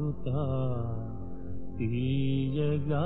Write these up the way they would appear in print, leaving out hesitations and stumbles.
తీయగా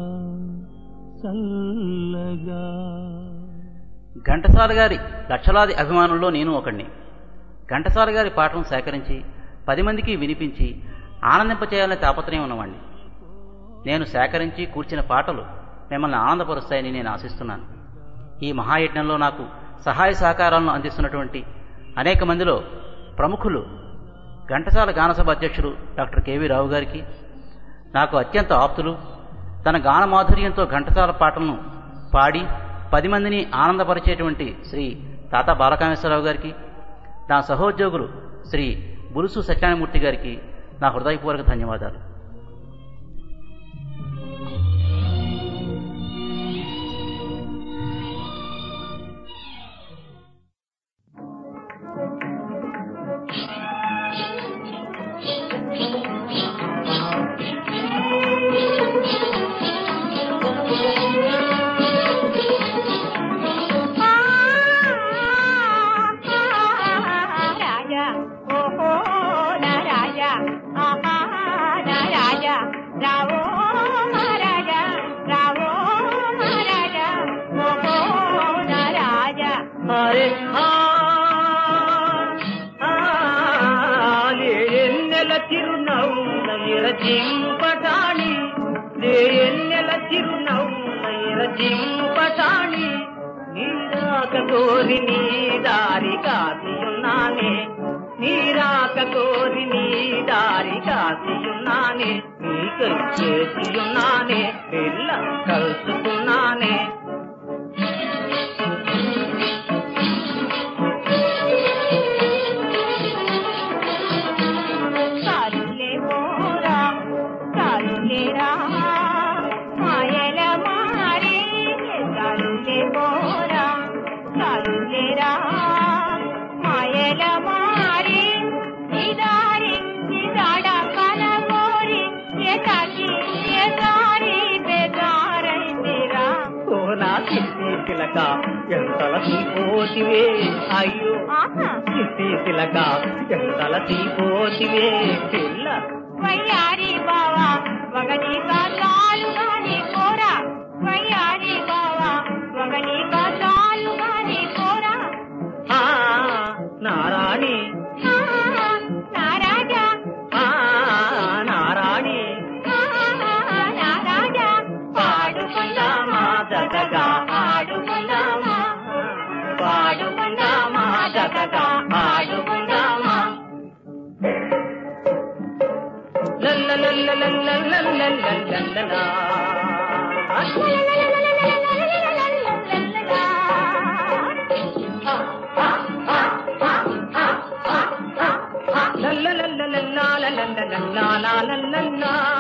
చల్లగా. ఘంటసాల గారి లక్షలాది అభిమానుల్లో నేను ఒకడిని. ఘంటసాల గారి పాటను సేకరించి 10 మందికి వినిపించి ఆనందింపచేయాలనే తాపత్రయం ఉన్నవాణ్ణి. నేను సేకరించి కూర్చిన పాటలు మిమ్మల్ని ఆనందపరుస్తాయని నేను ఆశిస్తున్నాను. ఈ మహాయజ్ఞంలో నాకు సహాయ సహకారాలను అందిస్తున్నటువంటి అనేక మందిలో ప్రముఖులు ఘంటసాల గానసభ అధ్యక్షులు డాక్టర్ కెవి రావు గారికి, నాకు అత్యంత ఆప్తులు, తన గాన మాధుర్యంతో ఘంటసాల పాటలను పాడి 10 మందిని ఆనందపరిచేటువంటి శ్రీ తాతా బాలకామేశ్వరరావు గారికి, నా సహోద్యోగులు శ్రీ బులుసు సత్యనారాయణమూర్తి గారికి నా హృదయపూర్వక ధన్యవాదాలు. కోరి నీ దారి కాసియున్నానే, నీరాక కోరి నీ దారి కాసియున్నానే, నీకై చేసియున్నానే, పిల్ల కలుసుకున్నానే. కాలులే పోరా కాలులేరా మాయల మారే, కాలులే పోరా కాలులేరా మాయల మారే, నిదారి నిదాడ కనగోరి ఏకాకి ఏదారి బేదారైతేరా. కోనా చిట్టి తిలక ఎంతల తీపోతివే, అయ్యో చిట్టి తిలక ఎంతల తీపోతివే పిల్ల. వయ్యారి బావా వగని కాలు గాని కోరా, వయ్యారి బావా వగని కాలు గాని కోరా. నారాణి నారాజా నారాణి నారాజా, పాడుకుందామా జతగా ఆడుకుందామా, పాడుకుందామా జతగా ఆడుకుందామా. లల్లలల్లలల్లలల్లలల్లలా la la la la la la la la la la la la la la.